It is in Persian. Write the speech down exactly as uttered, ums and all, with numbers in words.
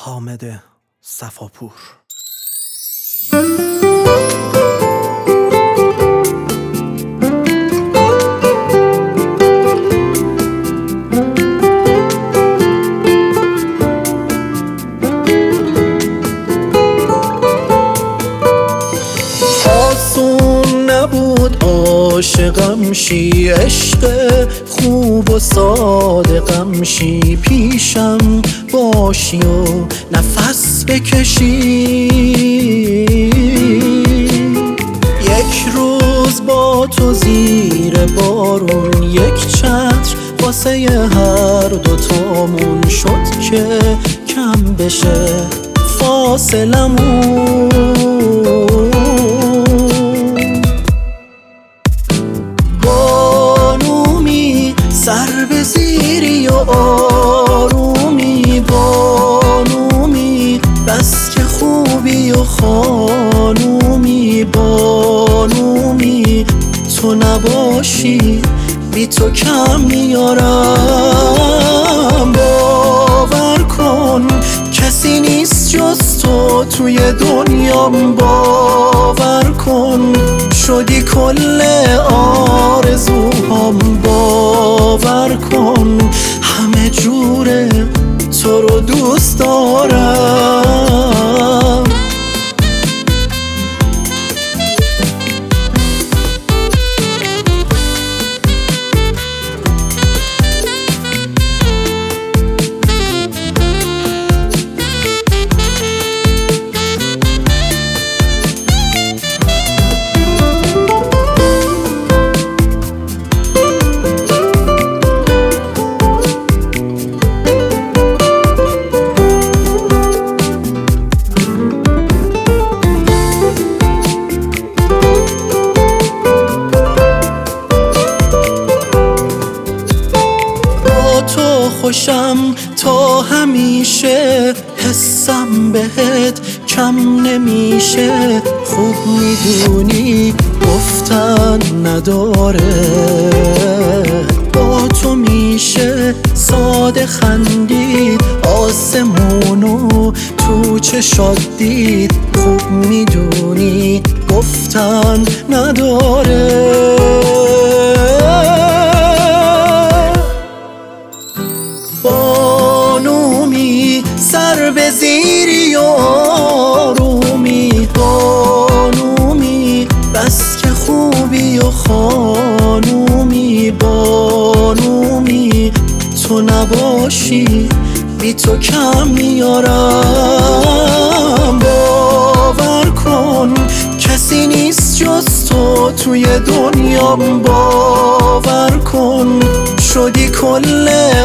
حامد صفاپور. آسون نبود عاشقم شی، عشق خوب و صادقم شی، پیشم باشی و نفس بکشی. یک روز با تو زیر بارون، یک چتر واسه هر دو تامون شد که کم بشه فاصلمون. بانومی سر به زیری و آرومی، بانومی بس که خوبی و خانومی، بانومی تو نباشی بی تو کم میارم. باور کن کسی نیست جز تو توی دنیام، باور کن شدی کل آرزوهام، باور کن همه جوره تو رو دوست دارم. خوشم تا همیشه، حسم بهت کم نمیشه. خوب میدونی گفتن نداره، با تو میشه ساده خندید، آسمونو تو چشات دید. خوب میدونی گفتن نداره. بانومی سر به زیری و آرومی، بانومی بس که خوبی و خانومی، بانومی تو نباشی بی تو کم میارم. باور کن کسی نیست جز تو توی دنیام، باور کن شدی کل